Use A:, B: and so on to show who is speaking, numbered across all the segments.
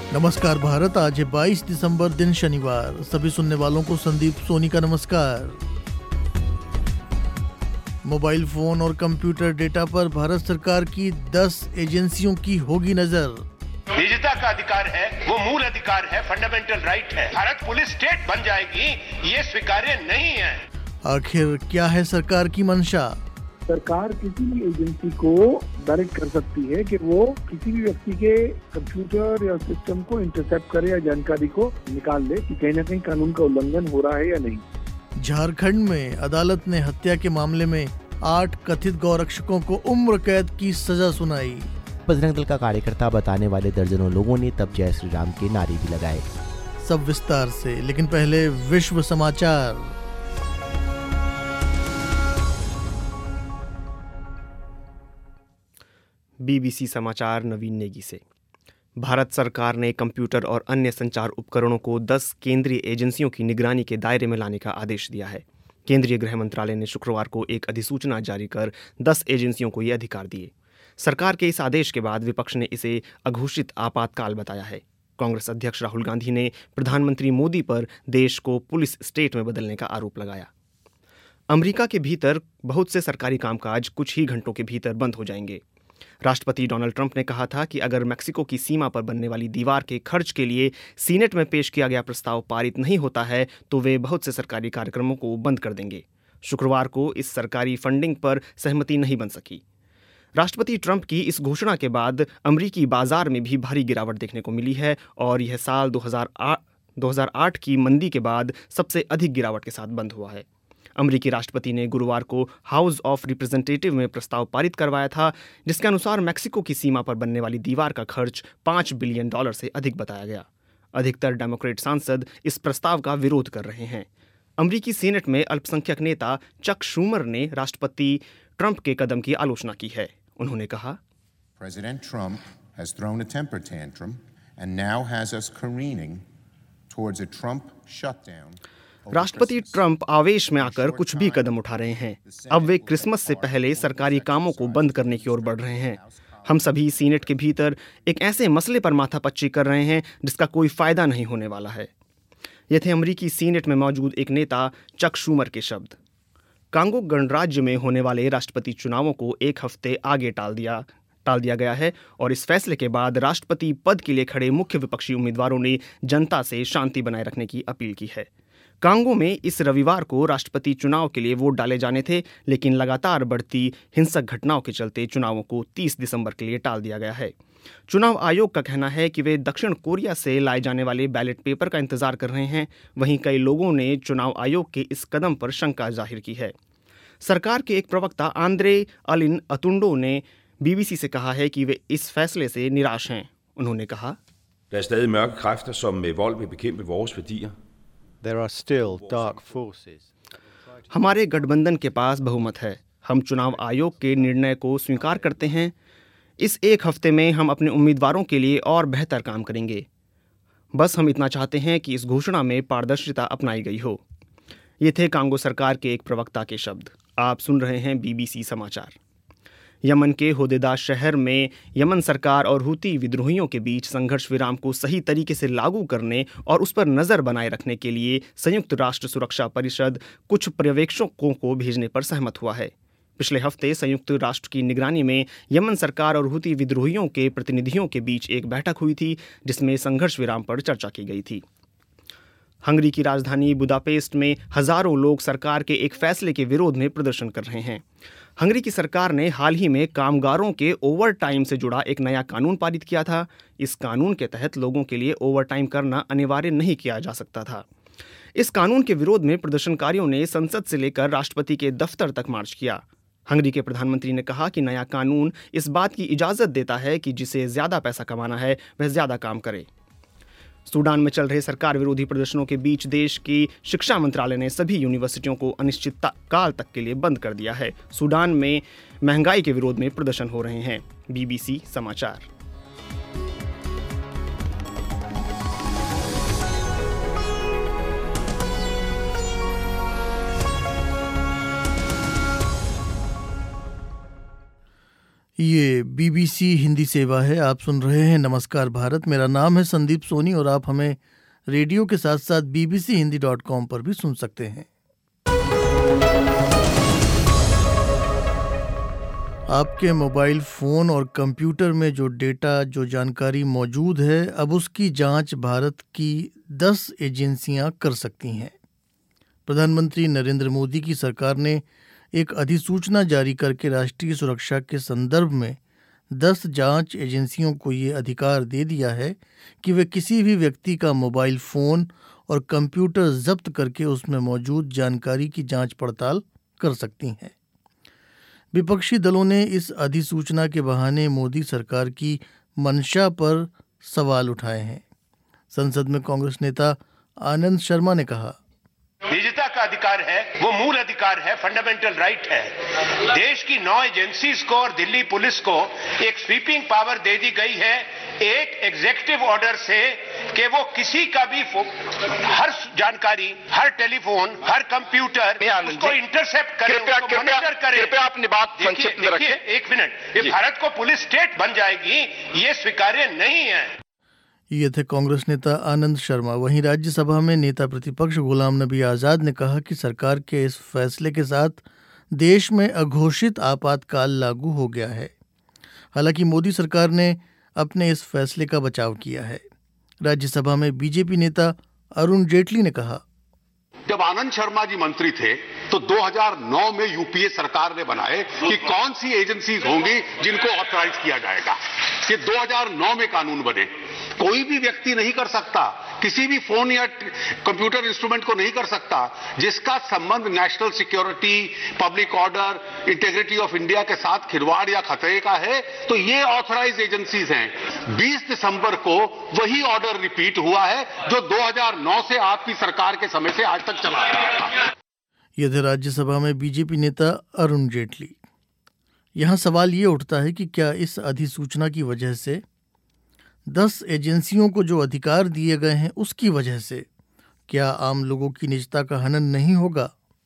A: नमस्कार भारत। आज है 22 दिसंबर, दिन शनिवार। सभी सुनने वालों को संदीप सोनी का नमस्कार। मोबाइल फोन और कंप्यूटर डेटा पर भारत सरकार की 10 एजेंसियों की होगी नजर।
B: निजता का अधिकार है, वो मूल अधिकार है, फंडामेंटल राइट है। भारत पुलिस स्टेट बन जाएगी, ये स्वीकार्य नहीं है।
A: आखिर क्या है सरकार की मंशा?
C: सरकार किसी भी एजेंसी को डायरेक्ट कर सकती है कि वो किसी भी व्यक्ति के कंप्यूटर या सिस्टम को इंटरसेप्ट करे या जानकारी को निकाल ले कि कहीं ना कहीं कानून का उल्लंघन हो रहा है या नहीं।
A: झारखंड में अदालत ने हत्या के मामले में 8 कथित गौरक्षकों को उम्र कैद की सजा सुनाई।
D: बजरंग दल का कार्यकर्ता बताने वाले दर्जनों लोगों ने तब जय श्री राम के नारे भी लगाए।
A: सब विस्तार से, लेकिन पहले विश्व समाचार।
E: बीबीसी समाचार नवीन नेगी से। भारत सरकार ने कंप्यूटर और अन्य संचार उपकरणों को 10 केंद्रीय एजेंसियों की निगरानी के दायरे में लाने का आदेश दिया है। केंद्रीय गृह मंत्रालय ने शुक्रवार को एक अधिसूचना जारी कर 10 एजेंसियों को ये अधिकार दिए। सरकार के इस आदेश के बाद विपक्ष ने इसे अघोषित आपातकाल बताया है। कांग्रेस अध्यक्ष राहुल गांधी ने प्रधानमंत्री मोदी पर देश को पुलिस स्टेट में बदलने का आरोप लगाया। अमेरिका के भीतर बहुत से सरकारी कामकाज कुछ ही घंटों के भीतर बंद हो जाएंगे। राष्ट्रपति डोनाल्ड ट्रंप ने कहा था कि अगर मेक्सिको की सीमा पर बनने वाली दीवार के खर्च के लिए सीनेट में पेश किया गया प्रस्ताव पारित नहीं होता है तो वे बहुत से सरकारी कार्यक्रमों को बंद कर देंगे। शुक्रवार को इस सरकारी फंडिंग पर सहमति नहीं बन सकी। राष्ट्रपति ट्रंप की इस घोषणा के बाद अमेरिकी बाजार में भी भारी गिरावट देखने को मिली है और यह साल 2008 की मंदी के बाद सबसे अधिक गिरावट के साथ बंद हुआ है। अमेरिकी राष्ट्रपति ने गुरुवार को हाउस ऑफ रिप्रेजेंटेटिव में प्रस्ताव पारित करवाया था, जिसके अनुसार मेक्सिको की सीमा पर बनने वाली दीवार का खर्च $5 बिलियन से अधिक बताया गया। अधिकतर डेमोक्रेट सांसद इस प्रस्ताव का विरोध कर रहे हैं। अमेरिकी सीनेट में अल्पसंख्यक नेता चक शूमर ने राष्ट्रपति ट्रंप के कदम की आलोचना की है। उन्होंने कहा,
F: President Trump has thrown a temper tantrum and now has us careening towards a Trump shutdown.
E: राष्ट्रपति ट्रंप आवेश में आकर कुछ भी कदम उठा रहे हैं। अब वे क्रिसमस से पहले सरकारी कामों को बंद करने की ओर बढ़ रहे हैं। हम सभी सीनेट के भीतर एक ऐसे मसले पर माथापच्ची कर रहे हैं जिसका कोई फायदा नहीं होने वाला है। ये थे अमेरिकी सीनेट में मौजूद एक नेता चक शूमर के शब्द। कांगो गणराज्य में होने वाले राष्ट्रपति चुनावों को एक हफ्ते आगे टाल दिया गया है और इस फैसले के बाद राष्ट्रपति पद के लिए खड़े मुख्य विपक्षी उम्मीदवारों ने जनता से शांति बनाए रखने की अपील की है। कांगो में इस रविवार को राष्ट्रपति चुनाव के लिए वोट डाले जाने थे, लेकिन लगातार बढ़ती हिंसक घटनाओं के चलते चुनावों को 30 दिसंबर के लिए टाल दिया गया है। चुनाव आयोग का कहना है कि वे दक्षिण कोरिया से लाए जाने वाले बैलेट पेपर का इंतजार कर रहे हैं। वहीं कई लोगों ने चुनाव आयोग के इस कदम पर शंका जाहिर की है। सरकार के एक प्रवक्ता आंद्रे अलिन अतुंडो ने बीबीसी से कहा है कि वे इस फैसले से निराश हैं। उन्होंने कहा,
G: Der er stadig mørke kræfter, som med vold vil bekæmpe vores værdier.
H: There are still dark forces.
E: हमारे गठबंधन के पास बहुमत है। हम चुनाव आयोग के निर्णय को स्वीकार करते हैं। इस एक हफ्ते में हम अपने उम्मीदवारों के लिए और बेहतर काम करेंगे। बस हम इतना चाहते हैं कि इस घोषणा में पारदर्शिता अपनाई गई हो। ये थे कांगो सरकार के एक प्रवक्ता के शब्द। आप सुन रहे हैं बीबीसी समाचार। यमन के होदेदा शहर में यमन सरकार और हुती विद्रोहियों के बीच संघर्ष विराम को सही तरीके से लागू करने और उस पर नज़र बनाए रखने के लिए संयुक्त राष्ट्र सुरक्षा परिषद कुछ पर्यवेक्षकों को भेजने पर सहमत हुआ है। पिछले हफ्ते संयुक्त राष्ट्र की निगरानी में यमन सरकार और हुती विद्रोहियों के प्रतिनिधियों के बीच एक बैठक हुई थी, जिसमें संघर्ष विराम पर चर्चा की गई थी। हंगरी की राजधानी बुदापेस्ट में हजारों लोग सरकार के एक फैसले के विरोध में प्रदर्शन कर रहे हैं। हंगरी की सरकार ने हाल ही में कामगारों के ओवर टाइम से जुड़ा एक नया कानून पारित किया था। इस कानून के तहत लोगों के लिए ओवर टाइम करना अनिवार्य नहीं किया जा सकता था। इस कानून के विरोध में प्रदर्शनकारियों ने संसद से लेकर राष्ट्रपति के दफ्तर तक मार्च किया। हंगरी के प्रधानमंत्री ने कहा कि नया कानून इस बात की इजाज़त देता है कि जिसे ज़्यादा पैसा कमाना है वह ज़्यादा काम करे। सूडान में चल रहे सरकार विरोधी प्रदर्शनों के बीच देश की शिक्षा मंत्रालय ने सभी यूनिवर्सिटियों को अनिश्चितता काल तक के लिए बंद कर दिया है। सूडान में महंगाई के विरोध में प्रदर्शन हो रहे हैं। बीबीसी समाचार।
A: ये BBC हिंदी सेवा है। आप सुन रहे हैं नमस्कार भारत। मेरा नाम है संदीप सोनी और आप हमें रेडियो के साथ साथ bbchindi.com पर भी सुन सकते हैं। आपके मोबाइल फ़ोन और कंप्यूटर में जो डेटा, जो जानकारी मौजूद है, अब उसकी जांच भारत की 10 एजेंसियां कर सकती हैं। प्रधानमंत्री नरेंद्र मोदी की सरकार ने एक अधिसूचना जारी करके राष्ट्रीय सुरक्षा के संदर्भ में 10 जांच एजेंसियों को ये अधिकार दे दिया है कि वे किसी भी व्यक्ति का मोबाइल फ़ोन और कंप्यूटर जब्त करके उसमें मौजूद जानकारी की जांच पड़ताल कर सकती हैं। विपक्षी दलों ने इस अधिसूचना के बहाने मोदी सरकार की मंशा पर सवाल उठाए हैं। संसद में कांग्रेस नेता आनंद शर्मा ने कहा,
B: निजता का अधिकार है, वो मूल अधिकार है, फंडामेंटल राइट है। देश की 9 एजेंसीज को और दिल्ली पुलिस को एक स्वीपिंग पावर दे दी गई है एक एग्जीक्यूटिव ऑर्डर से कि वो किसी का भी हर जानकारी, हर टेलीफोन, हर कंप्यूटर उसको इंटरसेप्ट करे, उसको मॉनिटर करे। कृपया अपनी बात संक्षिप्त में रखिए। एक मिनट, ये भारत को पुलिस स्टेट बन जाएगी, ये स्वीकार्य नहीं है।
A: ये थे कांग्रेस नेता आनंद शर्मा। वहीं राज्यसभा में नेता प्रतिपक्ष गुलाम नबी आज़ाद ने कहा कि सरकार के इस फैसले के साथ देश में अघोषित आपातकाल लागू हो गया है। हालांकि मोदी सरकार ने अपने इस फैसले का बचाव किया है। राज्यसभा में बीजेपी नेता अरुण जेटली ने कहा,
I: जब आनंद शर्मा जी मंत्री थे तो 2009 में यूपीए सरकार ने बनाए कि कौन सी एजेंसीज होंगी जिनको ऑथराइज किया जाएगा। ये 2009 में कानून बने। कोई भी व्यक्ति नहीं कर सकता, किसी भी फोन या कंप्यूटर इंस्ट्रूमेंट को नहीं कर सकता जिसका संबंध national security, public order, integrity of India के साथ खिलवाड़ या खतरे का है, तो ये ऑथराइज एजेंसीज हैं। 20 दिसंबर को वही ऑर्डर रिपीट हुआ है जो 2009 से आपकी सरकार के समय से आज तक चला आ रहा था।
A: ये थे राज्यसभा में बीजेपी नेता अरुण जेटली। यहाँ सवाल ये उठता है कि क्या इस अधिसूचना की वजह से 10 एजेंसियों को जो अधिकार दिए गए हैं उसकी वजह से क्या आम लोगों की निजता का हनन नहीं होगा?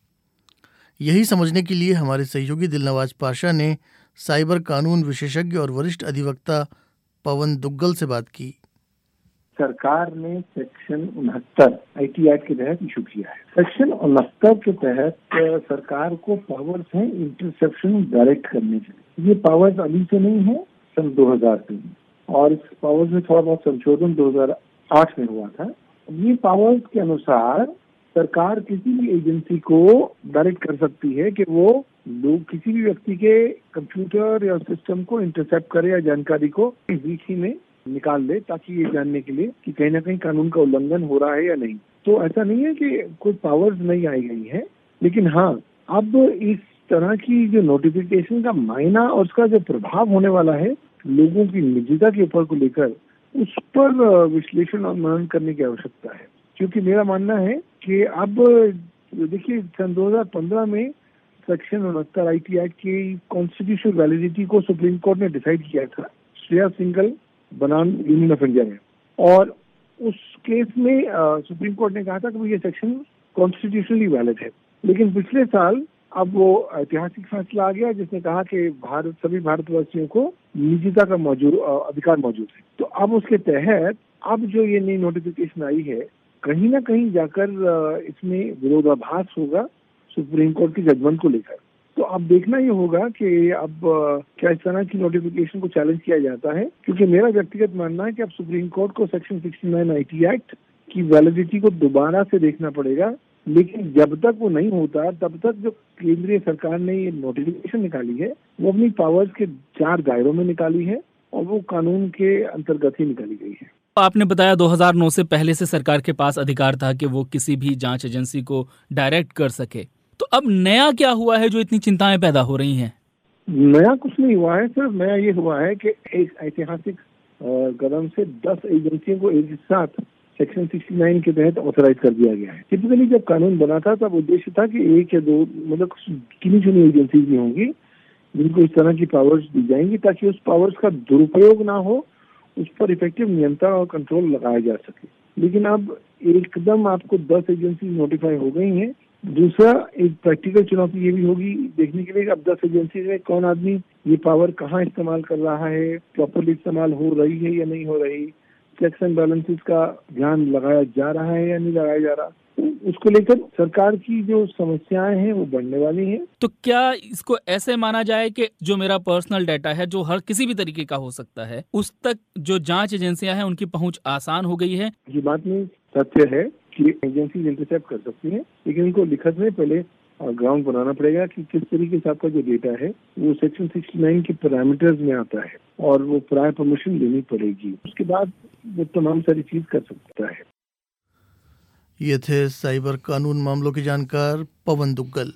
A: यही समझने के लिए हमारे सहयोगी दिलनवाज पाशा ने साइबर कानून विशेषज्ञ और वरिष्ठ अधिवक्ता पवन दुग्गल से बात की।
C: सरकार ने सेक्शन 69 IT एक्ट के तहत इशू किया है। सेक्शन 69 के तहत सरकार को पावर्स हैं इंटरसेप्शन डायरेक्ट करने के। ये पावर्स अभी से नहीं है, सन 2000 से, और इस पावर्स में थोड़ा बहुत संशोधन 2008 में हुआ था। ये पावर्स के अनुसार सरकार किसी भी एजेंसी को डायरेक्ट कर सकती है कि वो लोग किसी भी व्यक्ति के कंप्यूटर या सिस्टम को इंटरसेप्ट करे या जानकारी को बीच ही में निकाल ले, ताकि ये जानने के लिए कि कहीं ना कहीं कानून का उल्लंघन हो रहा है या नहीं। तो ऐसा नहीं है कि कोई पावर्स नहीं आई गई है, लेकिन हाँ, अब इस तरह की जो नोटिफिकेशन का मायना और उसका जो प्रभाव होने वाला है लोगों की निजता के ऊपर को लेकर, उस पर विश्लेषण और मनन करने की आवश्यकता है। क्योंकि मेरा मानना है कि अब देखिए, सन 2015 में सेक्शन 69 IT एक्ट की कॉन्स्टिट्यूशनल वैलिडिटी को सुप्रीम कोर्ट ने डिसाइड किया था श्रेया सिंगल बनाम यूनियन ऑफ इंडिया में, और उस केस में सुप्रीम कोर्ट ने कहा था कि ये सेक्शन कॉन्स्टिट्यूशनली वैलिड है। लेकिन पिछले साल अब वो ऐतिहासिक फैसला आ गया जिसने कहा कि सभी भारतवासियों को निजता का अधिकार मौजूद है। तो अब उसके तहत अब जो ये नई नोटिफिकेशन आई है, कहीं ना कहीं जाकर इसमें विरोधाभास होगा सुप्रीम कोर्ट की जजमेंट को लेकर। तो अब देखना ये होगा कि अब क्या इस तरह की नोटिफिकेशन को चैलेंज किया जाता है, क्योंकि मेरा व्यक्तिगत मानना है कि अब सुप्रीम कोर्ट को सेक्शन 69 IT एक्ट की वैलिडिटी को दोबारा से देखना पड़ेगा। लेकिन जब तक वो नहीं होता तब तक जो केंद्रीय सरकार ने ये नोटिफिकेशन निकाली है वो अपनी पावर्स के 4 दायरों में निकाली है और वो कानून के अंतर्गत ही निकाली गई है।
J: आपने बताया 2009 से पहले से सरकार के पास अधिकार था कि वो किसी भी जांच एजेंसी को डायरेक्ट कर सके। तो अब नया क्या हुआ है जो इतनी चिंताएं पैदा हो रही हैं?
C: नया कुछ नहीं हुआ है, सिर्फ नया ये हुआ है कि एक ऐतिहासिक कदम से 10 एजेंसियों को एक साथ सेक्शन 69 के तहत ऑथराइज कर दिया गया है। टिपिकली जब कानून बना था तब उद्देश्य था कि 1 या 2 मतलब गिनी चुनी एजेंसीज भी होंगी जिनको इस तरह की पावर्स दी जाएंगी, ताकि उस पावर्स का दुरुपयोग ना हो, उस पर इफेक्टिव नियंत्रण और कंट्रोल लगाया जा सके। लेकिन अब एकदम आपको 10 एजेंसी नोटिफाई हो गई हैं, दूसरा एक प्रैक्टिकल चुनौती ये भी होगी देखने के लिए अब 10 एजेंसी में कौन आदमी ये पावर कहाँ इस्तेमाल कर रहा है, प्रॉपरली इस्तेमाल हो रही है या नहीं हो रही, चेक्स एंड बैलेंसेस का ध्यान लगाया जा रहा है या नहीं लगाया जा रहा, उसको लेकर सरकार की जो समस्याएं हैं वो बढ़ने वाली हैं।
J: तो क्या इसको ऐसे माना जाए कि जो मेरा पर्सनल डाटा है जो हर किसी भी तरीके का हो सकता है उस तक जो जांच एजेंसियां हैं उनकी पहुंच आसान हो गई है? ये
C: बात में सत्य है कि एजेंसी इंटरसेप्ट कर सकती हैं, लेकिन उनको लिखत में पहले ग्राउंड बनाना पड़ेगा कि किस तरीके से आपका जो डेटा है वो सेक्शन 69 के पैरामीटर्स में आता है और वो प्रायर परमिशन लेनी पड़ेगी, उसके बाद वो तमाम सारी चीज कर सकता है।
A: ये थे साइबर कानून मामलों के जानकार पवन दुग्गल।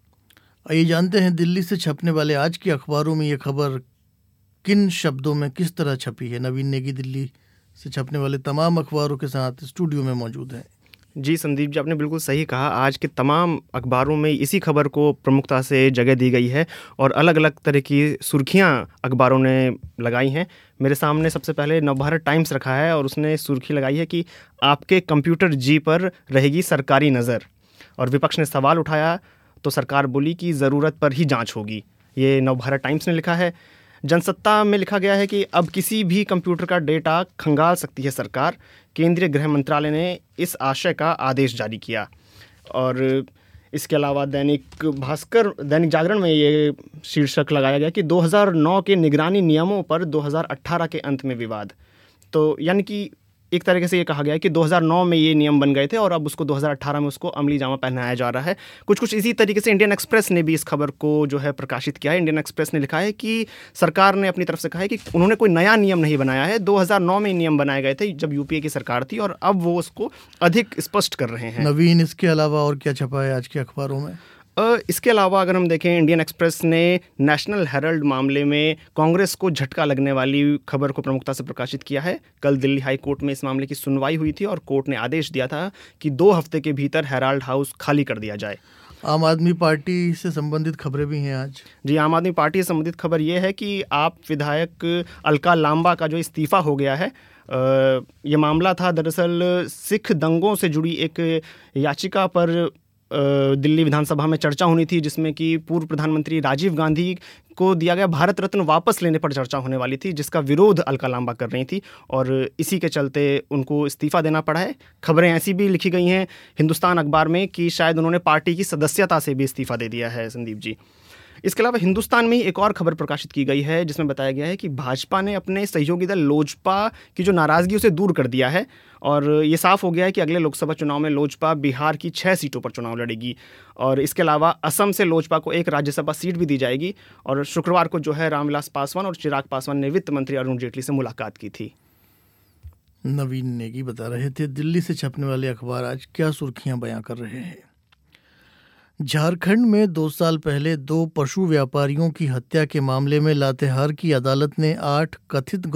A: आइए जानते हैं दिल्ली से छपने वाले आज के अखबारों में ये खबर किन शब्दों में किस तरह छपी है। नवीन नेगी दिल्ली से छपने वाले तमाम अखबारों के साथ स्टूडियो में मौजूद हैं।
E: जी संदीप जी, आपने बिल्कुल सही कहा। आज के तमाम अखबारों में इसी खबर को प्रमुखता से जगह दी गई है और अलग अलग तरह की सुर्खियां अखबारों ने लगाई हैं। मेरे सामने सबसे पहले नवभारत टाइम्स रखा है और उसने सुर्खी लगाई है कि आपके कंप्यूटर जी पर रहेगी सरकारी नज़र। और विपक्ष ने सवाल उठाया तो सरकार बोली कि ज़रूरत पर ही जाँच होगी। ये नवभारत टाइम्स ने लिखा है। जनसत्ता में लिखा गया है कि अब किसी भी कंप्यूटर का डेटा खंगाल सकती है सरकार। केंद्रीय गृह मंत्रालय ने इस आशय का आदेश जारी किया। और इसके अलावा दैनिक जागरण में ये शीर्षक लगाया गया कि 2009 के निगरानी नियमों पर 2018 के अंत में विवाद। तो यानी कि एक तरीके से ये कहा गया है कि 2009 में ये नियम बन गए थे और अब उसको 2018 में उसको अमली जामा पहनाया जा रहा है। कुछ इसी तरीके से इंडियन एक्सप्रेस ने भी इस खबर को जो है प्रकाशित किया है। इंडियन एक्सप्रेस ने लिखा है कि सरकार ने अपनी तरफ से कहा है कि उन्होंने कोई नया नियम नहीं बनाया है। 2009 में नियम बनाए गए थे जब यूपीए की सरकार थी और अब वो उसको अधिक स्पष्ट कर रहे हैं।
A: नवीन, इसके अलावा और क्या छपा है आज के अखबारों में?
E: इसके अलावा अगर हम देखें, इंडियन एक्सप्रेस ने नेशनल हेराल्ड मामले में कांग्रेस को झटका लगने वाली खबर को प्रमुखता से प्रकाशित किया है। कल दिल्ली हाई कोर्ट में इस मामले की सुनवाई हुई थी और कोर्ट ने आदेश दिया था कि 2 हफ्ते के भीतर हेराल्ड हाउस खाली कर दिया जाए।
A: आम आदमी पार्टी से संबंधित खबरें भी हैं आज।
E: जी, आम आदमी पार्टी से संबंधित खबर ये है कि आप विधायक अलका लांबा का जो इस्तीफ़ा हो गया है, ये मामला था दरअसल सिख दंगों से जुड़ी एक याचिका पर दिल्ली विधानसभा में चर्चा होनी थी, जिसमें कि पूर्व प्रधानमंत्री राजीव गांधी को दिया गया भारत रत्न वापस लेने पर चर्चा होने वाली थी, जिसका विरोध अलका लांबा कर रही थी और इसी के चलते उनको इस्तीफ़ा देना पड़ा है। खबरें ऐसी भी लिखी गई हैं हिंदुस्तान अखबार में कि शायद उन्होंने पार्टी की सदस्यता से भी इस्तीफ़ा दे दिया है। संदीप जी, इसके अलावा हिंदुस्तान में एक और खबर प्रकाशित की गई है जिसमें बताया गया है कि भाजपा ने अपने सहयोगी दल लोजपा की जो नाराज़गी उसे दूर कर दिया है और ये साफ हो गया है कि अगले लोकसभा चुनाव में लोजपा बिहार की 6 सीटों पर चुनाव लड़ेगी और इसके अलावा असम से लोजपा को एक राज्यसभा सीट भी दी जाएगी। और शुक्रवार को जो है रामविलास पासवान और चिराग पासवान ने वित्त मंत्री अरुण जेटली से मुलाकात की थी।
A: नवीन नेगी बता रहे थे। दिल्ली से छपने वाले अखबार आज क्या सुर्खियां बयां कर रहे हैं। झारखंड में 2 साल पहले 2 पशु व्यापारियों की हत्या के मामले में लातेहार की अदालत ने 8 कथित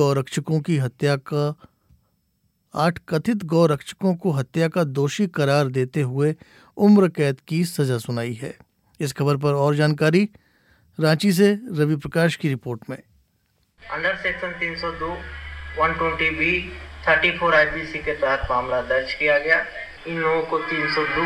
A: गौरक्षकों को हत्या का दोषी करार देते हुए उम्र कैद की सजा सुनाई है। इस खबर पर और जानकारी रांची से रवि प्रकाश की रिपोर्ट में।
K: अंडर सेक्शन 302, 120B, 34 IPC के तहत मामला दर्ज किया गया। इन लोगों को 302,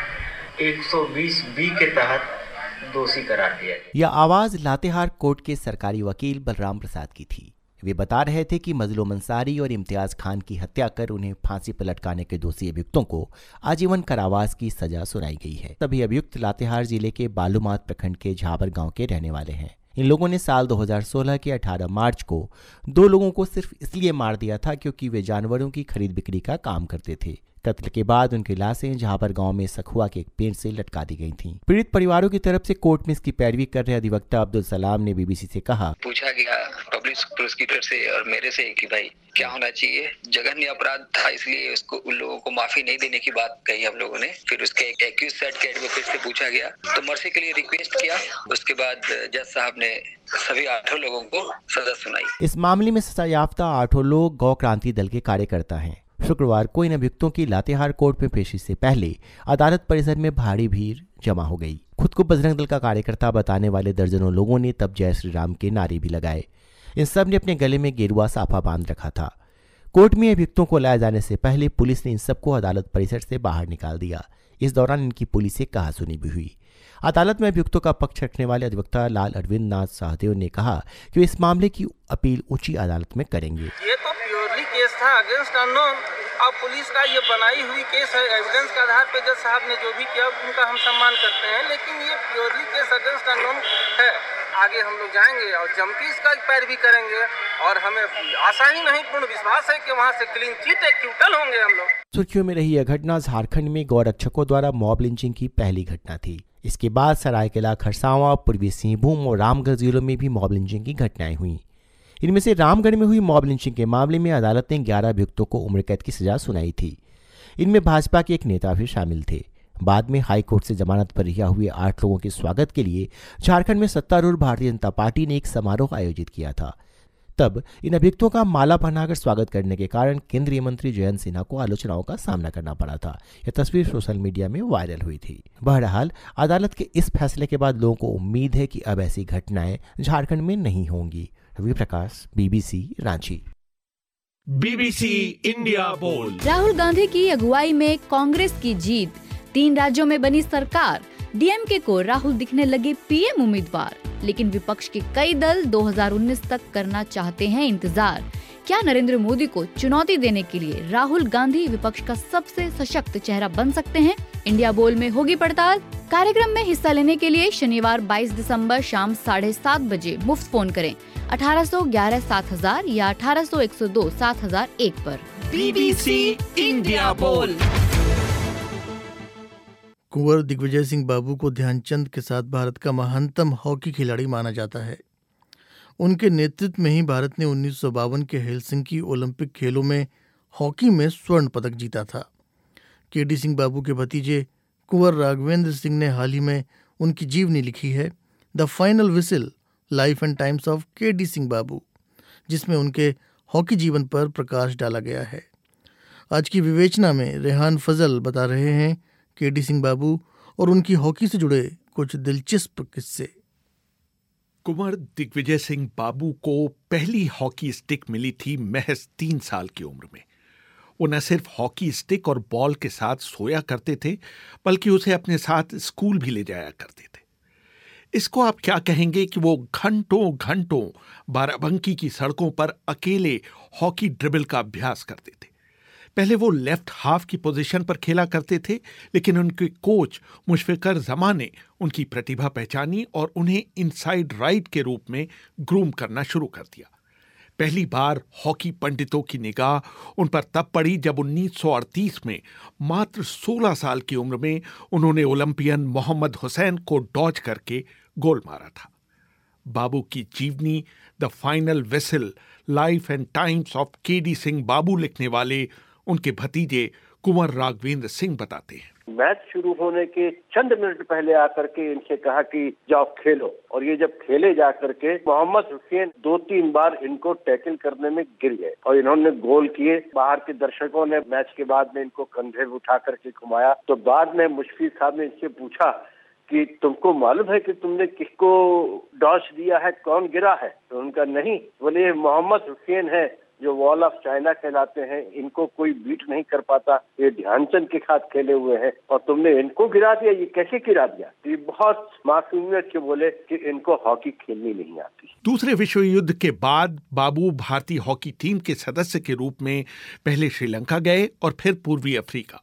K: 120B के तहत दोषी करार दिया गया।
D: यह आवाज लातेहार कोर्ट के सरकारी वकील बलराम प्रसाद की थी। वे बता रहे थे कि मजलूम अंसारी और इम्तियाज खान की हत्या कर उन्हें फांसी पर लटकाने के दोषी अभियुक्तों को आजीवन कारावास की सजा सुनाई गई है। सभी अभियुक्त लातेहार जिले के बालूमाथ प्रखंड के झाबर गांव के रहने वाले हैं। इन लोगों ने साल 2016 के 18 मार्च को 2 लोगों को सिर्फ इसलिए मार दिया था क्योंकि वे जानवरों की खरीद बिक्री का काम करते थे। कत्ल के बाद उनकी लाशें झाबर गांव में सखुआ के एक पेड़ से लटका दी गई थीं। पीड़ित परिवारों की तरफ से कोर्ट में इसकी पैरवी कर रहे अधिवक्ता अब्दुल सलाम ने बीबीसी से कहा,
L: पूछा गया पब्लिक प्रोसिक्यूटर से और मेरे से कि भाई क्या होना चाहिए। जघन्य अपराध था इसलिए उसको उन लोगों को माफी नहीं देने की बात कही हम लोगों ने। फिर उसके एक्यूज साइड के एडवोकेट से पूछा गया तो मर्सी के लिए रिक्वेस्ट किया। उसके बाद जज साहब ने सभी 8 लोगों को सजा सुनाई।
D: इस मामले में सजा याफ्ता 8 लोग गौ क्रांति दल के कार्यकर्ता हैं। शुक्रवार को इन अभियुक्तों की लातेहार कोर्ट में पेशी से पहले अदालत परिसर में भारी भीड़ जमा हो गई। खुद को बजरंग दल का कार्यकर्ता बताने वाले दर्जनों लोगों ने तब जय श्री राम के नारे भी लगाए। इन सब ने अपने गले में गेरुआ साफा बांध रखा था। कोर्ट में अभियुक्तों को लाए जाने से पहले पुलिस ने इन सबको अदालत परिसर से बाहर निकाल दिया। इस दौरान इनकी पुलिस से कहासुनी भी हुई। अदालत में अभियुक्तों का पक्ष रखने वाले अधिवक्ता लाल अरविंद नाथ सहदेव ने कहा कि वे इस मामले की अपील उच्च अदालत में करेंगे।
M: ये तो प्योरली केस था अगेंस्ट अननोन, अब पुलिस का ये बनाई हुई केस है। एविडेंस के आधार पे जज साहब ने जो भी किया उनका हम सम्मान करते हैं, लेकिन ये प्योरली केस अगेंस्ट अननोन है। आगे हम लोग जाएंगे और जम के इसका पैरवी करेंगे और हमें आशा ही नहीं पूर्ण विश्वास है कि वहाँ से क्लीन चिट एक्यूटल होंगे हम लोग।
D: सुर्खियों में रही यह घटना झारखंड में गौरक्षकों द्वारा मॉब लिंचिंग की पहली घटना थी। इसके बाद सरायकेला, खरसावां, पूर्वी सिंहभूम और रामगढ़ जिलों में भी मॉब लिंचिंग की घटनाएं हुई। इनमें से रामगढ़ में हुई मॉब लिंचिंग के मामले में अदालत ने 11 अभियुक्तों को उम्र कैद की सजा सुनाई थी। इनमें भाजपा के एक नेता भी शामिल थे। बाद में हाईकोर्ट से जमानत पर रिहा हुए 8 लोगों के स्वागत के लिए झारखंड में सत्तारूढ़ भारतीय जनता पार्टी ने एक समारोह आयोजित किया था। तब इन अभियुक्तों का माला पहनाकर स्वागत करने के कारण केंद्रीय मंत्री जयंत सिन्हा को आलोचनाओं का सामना करना पड़ा था। यह तस्वीर सोशल मीडिया में वायरल हुई थी। बहरहाल अदालत के इस फैसले के बाद लोगों को उम्मीद है कि अब ऐसी घटनाएं झारखंड में नहीं होंगी। Ravi Prakash, BBC, Ranchi.
N: BBC India बोल।
O: राहुल गांधी की अगुवाई में कांग्रेस की जीत, 3 राज्यों में बनी सरकार, DMK को राहुल दिखने लगे PM उम्मीदवार। लेकिन विपक्ष के कई दल 2019 तक करना चाहते हैं इंतजार। क्या नरेंद्र मोदी को चुनौती देने के लिए राहुल गांधी विपक्ष का सबसे सशक्त चेहरा बन सकते हैं? इंडिया बोल में होगी पड़ताल। कार्यक्रम में हिस्सा लेने के लिए शनिवार 22 दिसंबर शाम 7:30 बजे मुफ्त फोन करें 1811 7000 या 1800 102 7001 पर।
N: BBC इंडिया बोल।
A: कुंवर दिग्विजय सिंह बाबू को ध्यानचंद के साथ भारत का महानतम हॉकी खिलाड़ी माना जाता है। उनके नेतृत्व में ही भारत ने 1952 के हेलसिंकी ओलंपिक खेलों में हॉकी में स्वर्ण पदक जीता था। KD सिंह बाबू के भतीजे कुंवर राघवेंद्र सिंह ने हाल ही में उनकी जीवनी लिखी है the final whistle, life and times of KD Singh Babu, जिसमें उनके हॉकी जीवन पर प्रकाश डाला गया है। आज की विवेचना में रेहान फजल बता रहे हैं KD सिंह बाबू और उनकी हॉकी से जुड़े कुछ दिलचस्प किस्से।
N: कुंवर दिग्विजय सिंह बाबू को पहली हॉकी स्टिक मिली थी महज 3 साल की उम्र में। वो न सिर्फ हॉकी स्टिक और बॉल के साथ सोया करते थे, बल्कि उसे अपने साथ स्कूल भी ले जाया करते थे। इसको आप क्या कहेंगे कि वो घंटों घंटों बाराबंकी की सड़कों पर अकेले हॉकी ड्रिबल का अभ्यास करते थे। पहले वो लेफ्ट हाफ की पोजीशन पर खेला करते थे, लेकिन उनके कोच मुशफिकर जमा ने उनकी प्रतिभा पहचानी और उन्हें इनसाइड राइट के रूप में ग्रूम करना शुरू कर दिया। पहली बार हॉकी पंडितों की निगाह उन पर तब पड़ी जब 1938 में मात्र 16 साल की उम्र में उन्होंने ओलंपियन मोहम्मद हुसैन को डॉज करके गोल मारा था। बाबू की जीवनी the final whistle, life and times of KD Singh Babu लिखने वाले उनके भतीजे कुंवर राघवेंद्र सिंह बताते हैं।
P: मैच शुरू होने के चंद मिनट पहले आकर के इनसे कहा कि जाओ खेलो, और ये जब खेले जा करके मोहम्मद हुसैन 2-3 बार इनको टैकल करने में गिर गए और इन्होंने गोल किए। बाहर के दर्शकों ने मैच के बाद में इनको कंधे उठा करके घुमाया। तो बाद में मुशफिक साहब ने इनसे पूछा कि तुमको मालूम है कि तुमने किसको डॉश दिया है, कौन गिरा है? तो उनका नहीं, बोले मोहम्मद हुसैन है जो वॉल ऑफ चाइना कहलाते हैं, इनको कोई बीट नहीं कर पाता, ये ध्यानचंद के साथ खेले हुए हैं और तुमने इनको गिरा दिया, ये कैसे गिरा दिया? तो ये बहुत मासूमियत के बोले कि इनको हॉकी खेलनी नहीं आती।
N: दूसरे विश्व युद्ध के बाद बाबू भारतीय हॉकी टीम के सदस्य के रूप में पहले श्रीलंका गए और फिर पूर्वी अफ्रीका।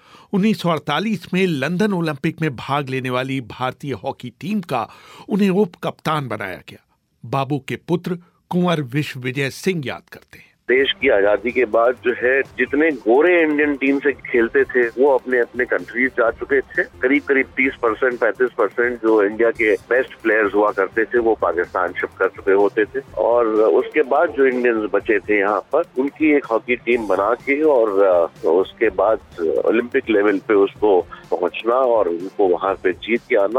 N: 1948 में लंदन ओलंपिक में भाग लेने वाली भारतीय हॉकी टीम का उन्हें उप कप्तान बनाया गया। बाबू के पुत्र कुंवर विश्वविजय सिंह याद करते हैं।
Q: देश की आजादी के बाद जो है जितने गोरे इंडियन टीम से खेलते थे वो अपने अपने कंट्रीज जा चुके थे। करीब 30% 35% जो इंडिया के बेस्ट प्लेयर्स हुआ करते थे वो पाकिस्तान शिफ्ट कर चुके होते थे, और उसके बाद जो इंडियंस बचे थे यहाँ पर उनकी एक हॉकी टीम बना के और उसके बाद ओलंपिक लेवल पे उसको पहुंचना और उनको वहाँ पे जीत के आना,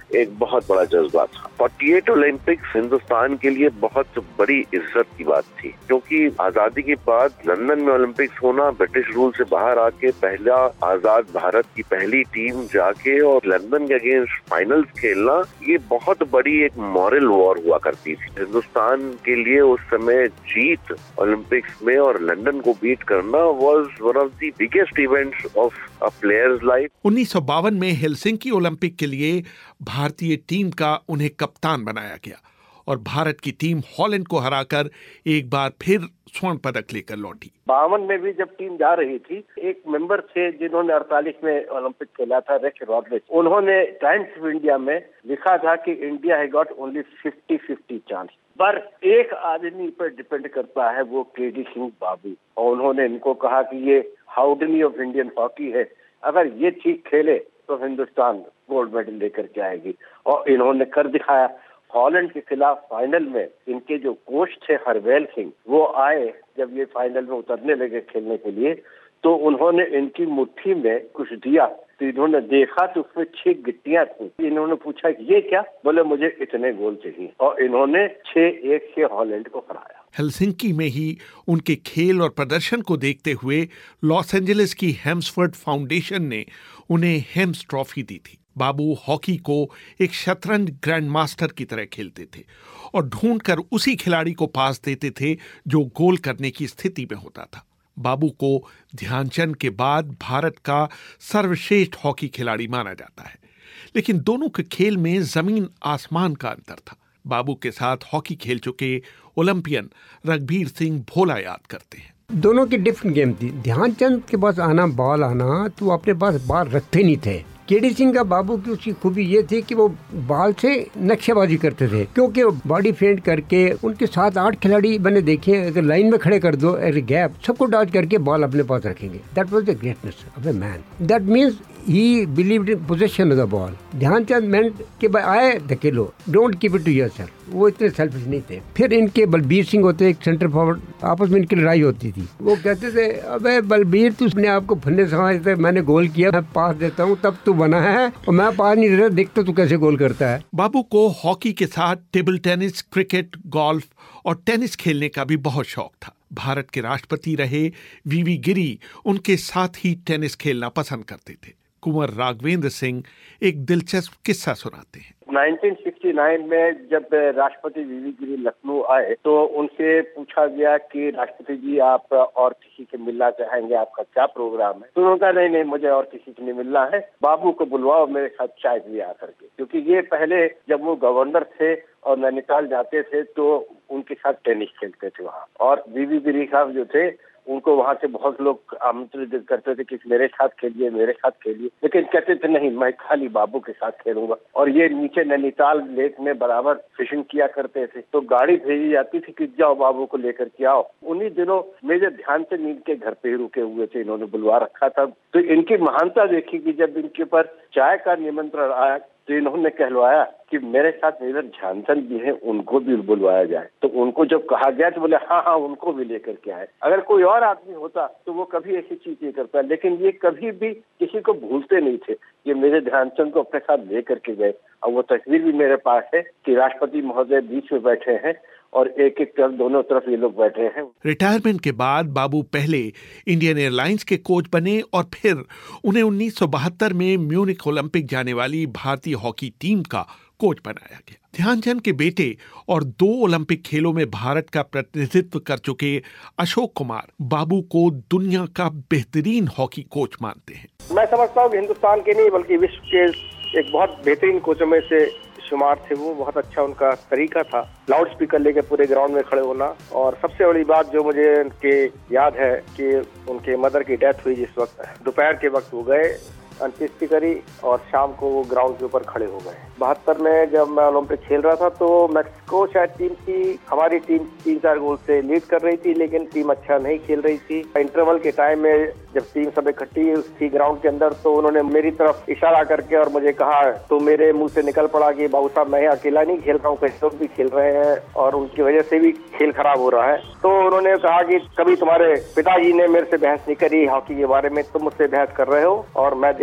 Q: एक बहुत बड़ा जज्बा था। 48 ओलंपिक्स हिंदुस्तान के लिए बहुत बड़ी इज्जत की बात थी, क्योंकि आजादी के बाद लंदन में ओलंपिक्स होना, ब्रिटिश रूल से बाहर आके पहला आजाद भारत की पहली टीम जाके और लंदन के अगेंस्ट फाइनल्स खेलना, ये बहुत बड़ी एक मॉरल वॉर हुआ करती थी हिंदुस्तान के लिए। उस समय जीत ओलंपिक्स में और लंदन को बीट करना was one of the biggest events of a player's life.
N: 1952 में हेलसिंकी ओलंपिक के लिए भारतीय टीम का उन्हें कप्तान बनाया गया और भारत की टीम हॉलैंड को हराकर एक बार फिर स्वर्ण पदक लेकर लौटी।
P: 52 में भी जब टीम जा रही थी, एक मेंबर थे जिन्होंने 48 में ओलंपिक खेला था, रेक्स रॉड्रिग्स। उन्होंने टाइम्स ऑफ इंडिया में लिखा था कि India has got only 50-50 chance, पर एक आदमी पर डिपेंड करता है, वो केडी सिंह बाबू। और उन्होंने इनको कहा कि ये हाउडनी ऑफ इंडियन हॉकी है, अगर ये ठीक खेले तो हिंदुस्तान गोल्ड मेडल लेकर के आएगी। और इन्होंने कर दिखाया। हॉलैंड के खिलाफ फाइनल में इनके जो कोच थे हरवेल सिंह, वो आए जब ये फाइनल में उतरने लगे खेलने के लिए, तो उन्होंने इनकी मुट्ठी में कुछ दिया, तो इन्होंने देखा तो उसमें 6 गिट्टियां थी। इन्होंने पूछा ये क्या? बोले मुझे इतने गोल चाहिए, और इन्होंने 6-1 से हॉलैंड को हराया।
N: हेलसिंकी में ही उनके खेल और प्रदर्शन को देखते हुए लॉस एंजलिस की हेम्सफोर्ड फाउंडेशन ने उन्हें हेम्स ट्रॉफी दी थी। बाबू हॉकी को एक शतरंज ग्रैंड मास्टर की तरह खेलते थे और ढूंढकर उसी खिलाड़ी को पास देते थे जो गोल करने की स्थिति में होता था। बाबू को ध्यानचंद के बाद भारत का सर्वश्रेष्ठ हॉकी खिलाड़ी माना जाता है, लेकिन दोनों के खेल में जमीन आसमान का अंतर था। बाबू के साथ हॉकी खेल चुके ओलंपियन रघबीर सिंह भोला याद करते हैं।
R: दोनों की डिफरेंट गेम थी। ध्यानचंद के पास आना, बॉल आना, तो अपने पास बॉल रखते नहीं थे। केडी सिंह का बाबू की उसकी खूबी ये थी कि वो बॉल से नक्शेबाजी करते थे, क्योंकि वो बॉडी फेंट करके उनके 7-8 खिलाड़ी मैंने देखे, अगर लाइन में खड़े कर दो, एक गैप, सबको डॉज करके बॉल अपने पास रखेंगे। That was the greatness of a man. That means he believed in possession of the ball. Dhyanchand meant कि भाई आए धकेलो, don't keep it to yourself. वो इतने सेल्फिश नहीं थे। फिर इनके बलबीर सिंह होते, एक सेंटर फॉरवर्ड, आपस में इनकी लड़ाई होती थी। वो कहते थे अबे बलबीर तू अपने आप को फन्ने समझते, मैंने गोल किया, मैं पास देता हूँ तब तू बना है, और मैं पास नहीं देता, देखता तू कैसे गोल करता है।
N: बाबू को हॉकी के साथ टेबल टेनिस, क्रिकेट, गोल्फ और टेनिस खेलने का भी बहुत शौक था। भारत के राष्ट्रपति रहे वीवी गिरी उनके साथ ही टेनिस खेलना पसंद करते थे। कुंवर राघवेंद्र सिंह एक दिलचस्प किस्सा सुनाते हैं।
P: 1969 में जब राष्ट्रपति वीवी गिरी लखनऊ आए, तो उनसे पूछा गया कि राष्ट्रपति जी आप और किसी से मिलना चाहेंगे, आपका क्या प्रोग्राम है? तो उन्होंने कहा नहीं मुझे और किसी से नहीं मिलना है, बाबू को बुलवाओ मेरे साथ चाय पिए आकर के। क्योंकि ये पहले जब वो गवर्नर थे और नैनीताल जाते थे तो उनके साथ टेनिस खेलते थे वहाँ, और वीवी गिरी साहब जो थे उनको वहाँ से बहुत लोग आमंत्रित करते थे कि मेरे साथ खेलिए, मेरे साथ खेलिए, लेकिन कहते थे नहीं मैं खाली बाबू के साथ खेलूंगा। और ये नीचे नैनीताल लेक में बराबर फिशिंग किया करते थे, तो गाड़ी भेजी जाती थी कि जाओ बाबू को लेकर के आओ। उन्हीं दिनों मेजर ध्यानचंद इनके घर पे ही रुके हुए थे, इन्होंने बुलवा रखा था। तो इनकी महानता देखी कि जब इनके ऊपर चाय का निमंत्रण आया तो इन्होंने कहलवाया कि मेरे साथ मेजर ध्यानचंद भी हैं, उनको भी बुलवाया जाए। तो उनको जब कहा गया तो बोले हाँ उनको भी लेकर के आए। अगर कोई और आदमी होता तो वो कभी ऐसी चीज नहीं करता, लेकिन ये कभी भी किसी को भूलते नहीं थे। ये मेजर ध्यानचंद को अपने साथ लेकर के गए, और वो तस्वीर भी मेरे पास है कि राष्ट्रपति महोदय बीच में बैठे हैं और एक तरफ दोनों तरफ ये लोग बैठे हैं।
N: रिटायरमेंट के बाद बाबू पहले इंडियन एयरलाइंस के कोच बने और फिर उन्हें 1972 में म्यूनिख ओलंपिक जाने वाली भारतीय हॉकी टीम का कोच बनाया गया। ध्यानचंद के बेटे और 2 ओलंपिक खेलों में भारत का प्रतिनिधित्व कर चुके अशोक कुमार बाबू को दुनिया का बेहतरीन हॉकी कोच मानते हैं।
S: मैं समझता हूँ कि हिंदुस्तान के नहीं बल्कि विश्व के एक बहुत बेहतरीन कोचों में से शुमार थे वो। बहुत अच्छा उनका तरीका था लाउड स्पीकर लेके पूरे ग्राउंड में खड़े होना। और सबसे बड़ी बात जो मुझे उनके याद है कि उनके मदर की डेथ हुई जिस वक्त, दोपहर के वक्त वो गए, अंत्येष्टि करी और शाम को वो ग्राउंड के ऊपर खड़े हो गए। 72 में जब मैं ओलंपिक खेल रहा था तो मैक्सिको शायद टीम थी, हमारी टीम 3-4 गोल से लीड कर रही थी, लेकिन टीम अच्छा नहीं खेल रही थी। इंटरवल के टाइम में जब टीम सब इकट्ठी थी ग्राउंड के अंदर, तो उन्होंने मेरी तरफ इशारा करके और मुझे कहा, तो मेरे मुंह से निकल पड़ा कि बाबू साहब मैं अकेला नहीं खेल रहा हूँ, कई लोग भी खेल रहे हैं और उनकी वजह से भी खेल खराब हो रहा है। तो उन्होंने कहा कि कभी तुम्हारे पिताजी ने मेरे से बहस नहीं करी हॉकी के बारे में, तुम मुझसे बहस कर रहे हो और मैं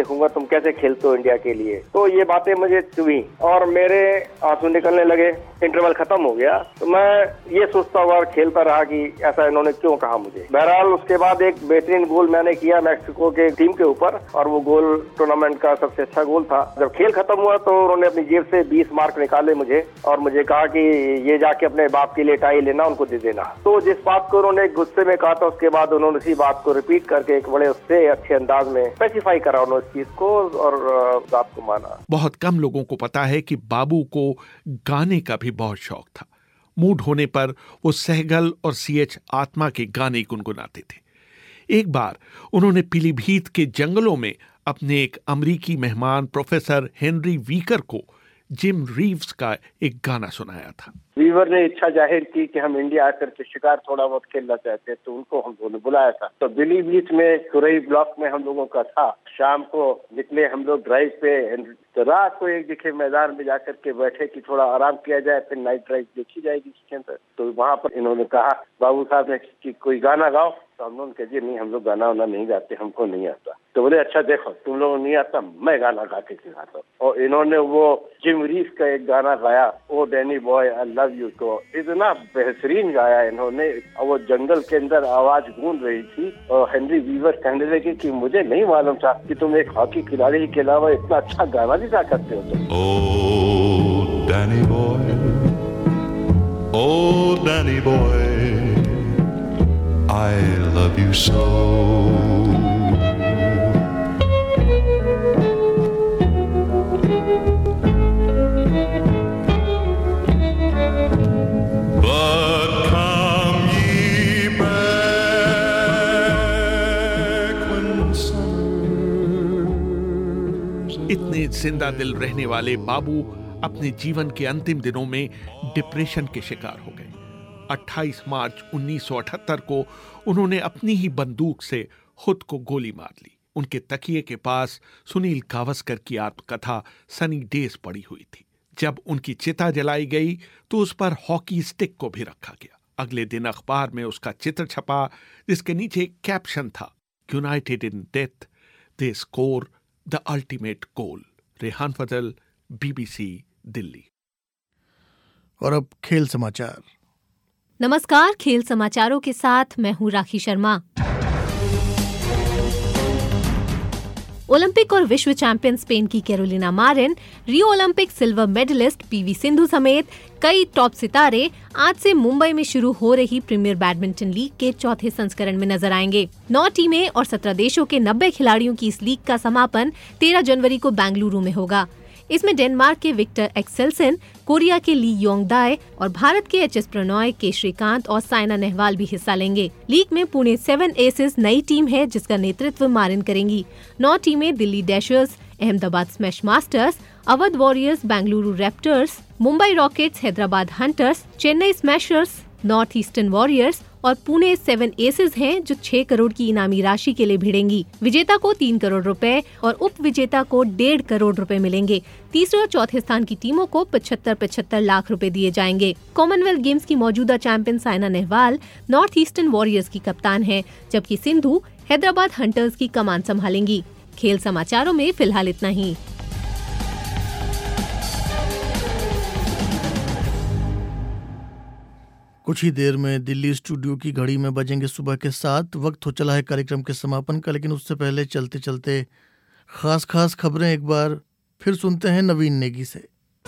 S: देखूंगा तुम कैसे खेलते हो इंडिया के लिए। तो ये बातें मुझे चुभी और मेरे आंसू निकलने लगे। इंटरवल खत्म हो गया तो मैं ये सोचता हुआ खेलता रहा कि ऐसा इन्होंने क्यों कहा मुझे। बहरहाल उसके बाद एक बेहतरीन गोल मैंने किया मैक्सिको के टीम के ऊपर और वो गोल टूर्नामेंट का सबसे अच्छा गोल था। जब खेल खत्म हुआ तो उन्होंने अपनी जेब से 20 मार्क निकाले मुझे और मुझे कहा कि ये जाके अपने बाप के लिए टाई लेना, उनको दे देना। तो जिस बात को उन्होंने गुस्से में कहा था उसके बाद उन्होंने इसी बात को रिपीट करके एक बड़े उससे अच्छे अंदाज में स्पेसिफाई करा उन्होंने इस चीज को और बात को माना।
N: बहुत कम लोगों को पता है कि बाबू को गाने का भी बहुत शौक था। मूड होने पर वो सहगल और CH आत्मा के गाने गुनगुनाते थे। एक बार उन्होंने पीलीभीत के जंगलों में अपने एक अमरीकी मेहमान प्रोफेसर हेनरी वीकर को जिम रीव्स का एक गाना सुनाया था।
P: वीवर ने इच्छा जाहिर की कि हम इंडिया आकर के शिकार थोड़ा बहुत खेलना चाहते हैं, तो उनको हम लोगों ने बुलाया था। तो पीलीभीत में कुरई ब्लॉक में हम लोगों का था। शाम को निकले हम लोग ड्राइव पे, तो रात को एक दिखे मैदान में जाकर के बैठे कि थोड़ा आराम किया जाए, फिर नाइट ड्राइव देखी जाएगी इसके अंदर। तो वहाँ पर इन्होंने कहा बाबू साहब ने कि कोई गाना गाओ। तो हम लोगों ने कहा नहीं, हम लोग गाना वाना नहीं गाते, हमको नहीं आता। तो बोले अच्छा देखो तुम लोगों नहीं आता, मैं गाना गा के सिखाता हूँ। और इन्होंने वो जिम रीव्स का एक गाना गाया, O Danny Boy I love you, को इतना बेहतरीन गाया इन्होंने। और वो जंगल के अंदर आवाज गूंज रही थी और हेनरी वीवर कहने लगे कि मुझे नहीं मालूम था कि तुम एक हॉकी खिलाड़ी के अलावा इतना अच्छा गाना भी गा करते हो।
T: Oh Danny boy, oh Danny boy, I love you so.
N: इतने जिंदा दिल रहने वाले बाबू अपने जीवन के अंतिम दिनों में डिप्रेशन के शिकार हो गए। 28 मार्च 1978 को उन्होंने अपनी ही बंदूक से खुद को गोली मार ली। उनके तकिए के पास सुनील गावस्कर की आत्मकथा सनी डेज पड़ी हुई थी। जब उनकी चिता जलाई गई तो उस पर हॉकी स्टिक को भी रखा गया। अगले दिन अखबार में उसका चित्र छपा जिसके नीचे एक कैप्शन था, united in death they score the ultimate goal. Rehan Fazal, BBC Delhi.
A: और अब खेल समाचार।
U: नमस्कार, खेल समाचारों के साथ मैं हूँ राखी शर्मा। ओलंपिक और विश्व चैंपियन स्पेन की Carolina Marin, Rio Olympic silver medalist PV Sindhu समेत कई टॉप सितारे आज से मुंबई में शुरू हो रही प्रीमियर बैडमिंटन लीग के चौथे संस्करण में नजर आएंगे। 9 टीमें और 17 देशों के 90 खिलाड़ियों की इस लीग का समापन 13 जनवरी को बेंगलुरु में होगा। इसमें डेनमार्क के विक्टर एक्सेल्सन, कोरिया के ली योंग दाय और भारत के HS प्रणॉय, के श्रीकांत और साइना नेहवाल भी हिस्सा लेंगे। लीग में पुणे 7 एसेस नई टीम है जिसका नेतृत्व मारिन करेंगी। 9 टीमें Delhi Dashers, Ahmedabad smash masters, Awadh warriors, Bengaluru raptors, Mumbai rockets, Hyderabad hunters, Chennai smashers, north eastern warriors और पुणे 7 एसेस हैं जो 6 करोड़ की इनामी राशि के लिए भिड़ेंगी। विजेता को 3 करोड़ रुपए और उप विजेता को 1.5 करोड़ रुपए मिलेंगे। तीसरे और चौथे स्थान की टीमों को 75-75 लाख रुपए दिए जाएंगे। कॉमनवेल्थ गेम्स की मौजूदा champion Saina Nehwal north eastern warriors की कप्तान है, जबकि सिंधु हैदराबाद हंटर्स की कमान संभालेंगी। खेल समाचारों में फिलहाल इतना ही।
A: कुछ ही देर में दिल्ली स्टूडियो की घड़ी में बजेंगे सुबह के 7। वक्त हो चला है कार्यक्रम के समापन का, लेकिन उससे पहले चलते चलते खास खबरें एक बार फिर सुनते हैं नवीन नेगी से।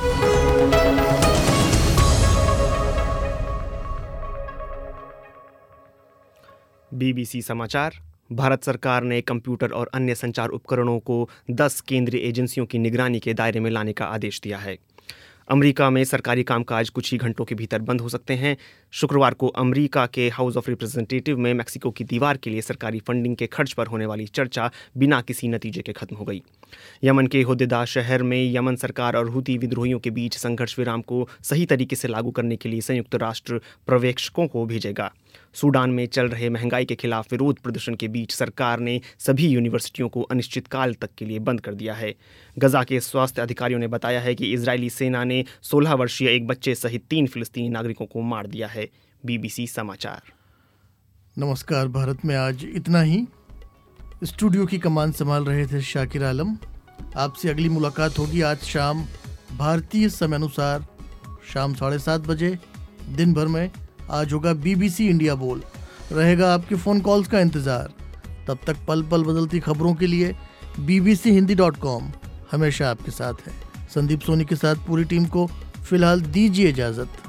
E: BBC समाचार। भारत सरकार ने कंप्यूटर और अन्य संचार उपकरणों को 10 केंद्रीय एजेंसियों की निगरानी के दायरे में लाने का आदेश दिया है। अमेरिका में सरकारी कामकाज कुछ ही घंटों के भीतर बंद हो सकते हैं। शुक्रवार को अमेरिका के हाउस ऑफ रिप्रेजेंटेटिव में मैक्सिको की दीवार के लिए सरकारी फंडिंग के खर्च पर होने वाली चर्चा बिना किसी नतीजे के खत्म हो गई। यमन के होदेदा शहर में यमन सरकार और हुती विद्रोहियों के बीच संघर्ष विराम को सही तरीके से लागू करने के लिए संयुक्त राष्ट्र पर्यवेक्षकों को भेजेगा। सूडान में चल रहे महंगाई के खिलाफ विरोध प्रदर्शन के बीच सरकार ने सभी यूनिवर्सिटियों को अनिश्चितकाल तक के लिए बंद कर दिया है। गजा के स्वास्थ्य अधिकारियों ने बताया है कि इजरायली सेना ने 16 वर्षीय एक बच्चे सहित 3 फिलिस्तीनी नागरिकों को मार दिया है। BBC समाचार।
A: नमस्कार, भारत में आज इतना ही। स्टूडियो की कमान संभाल रहे थे शाकिर आलम। आपसे अगली मुलाकात होगी आज शाम भारतीय समय अनुसार शाम 7:30 बजे। दिन भर में आज होगा BBC इंडिया बोल। रहेगा आपके फ़ोन कॉल्स का इंतज़ार। तब तक पल पल बदलती खबरों के लिए bbchindi.com हमेशा आपके साथ है। संदीप सोनी के साथ पूरी टीम को फिलहाल दीजिए इजाज़त।